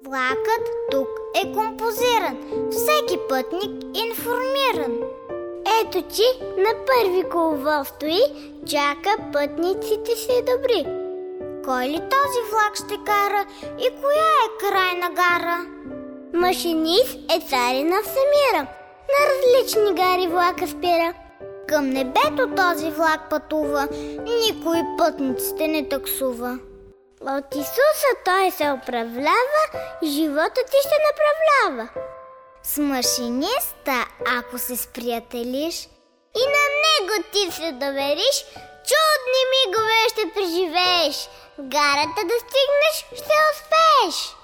Влакът тук е композиран, всеки пътник информиран. Ето ти на първи коловоз стои, чака пътниците си добри. Кой ли този влак ще кара и коя е крайна гара? Машинист е царина всемира, на различни гари влака спира. Към небето този влак пътува, никой пътниците не таксува. От Исуса той се управлява, живота ти ще направлява. С машиниста, ако се сприятелиш и на него ти се довериш, чудни мигове ще преживееш. Гарата да стигнеш, ще успееш.